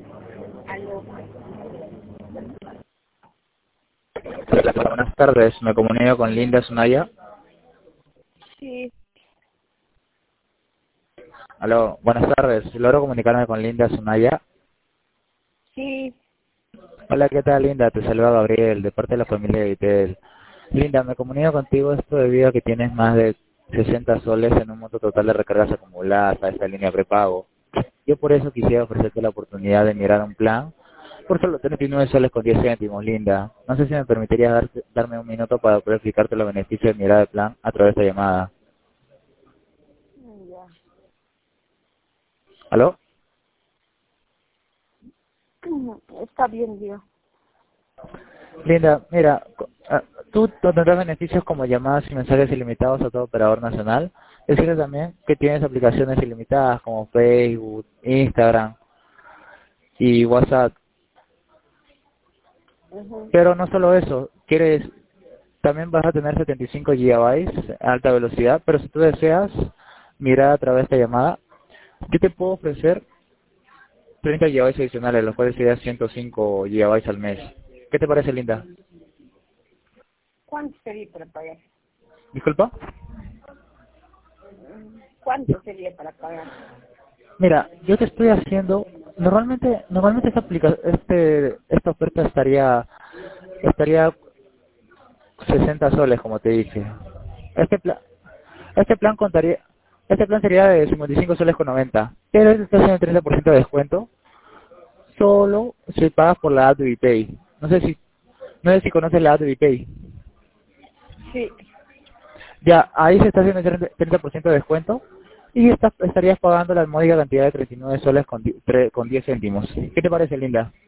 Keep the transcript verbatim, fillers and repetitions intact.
Aló. Hola, buenas tardes, me comunico con Linda Sunaya. Sí, Aló, buenas tardes, logro comunicarme con Linda Sunaya. sí. Hola, ¿qué tal, Linda? Te saluda Gabriel, de parte de la familia de Vitel. Linda, me comunico contigo esto debido a que tienes más de sesenta soles en un monto total de recargas acumuladas a esta línea prepago. Yo por eso quisiera ofrecerte la oportunidad de mirar un plan por solo treinta y nueve soles con diez céntimos, Linda. No sé si me permitirías darte- darme un minuto para poder explicarte los beneficios de mirar el plan a través de esta llamada. Ya. ¿Aló? Está bien, Dios. Linda, mira, co- ah, tú tendrás beneficios como llamadas y mensajes ilimitados a todo operador nacional. Decirle también que tienes aplicaciones ilimitadas como Facebook, Instagram y WhatsApp. Ujú. Pero no solo eso, quieres, también vas a tener setenta y cinco gigabytes a alta velocidad, pero si tú deseas mirar a través de esta llamada, yo te puedo ofrecer treinta gigabytes adicionales, los cuales serían ciento cinco gigabytes al mes. ¿Qué te parece, Linda? ¿Cuánto sería para pagar? Disculpa. ¿Cuánto sería para pagar? Mira, yo te estoy haciendo, normalmente, normalmente esta aplica, este, esta oferta estaría, estaría sesenta soles, como te dije. Este plan, este plan contaría, este plan sería de cincuenta y cinco soles con noventa, pero este está haciendo el treinta por ciento de descuento, solo si pagas por la app de VPay. No sé si, no sé si conoces la app de VPay. Sí. Ya, ahí se está haciendo el treinta por ciento de descuento y está- estarías pagando la módica cantidad de treinta y nueve soles con, di- tre- con diez céntimos. ¿Qué te parece, Linda?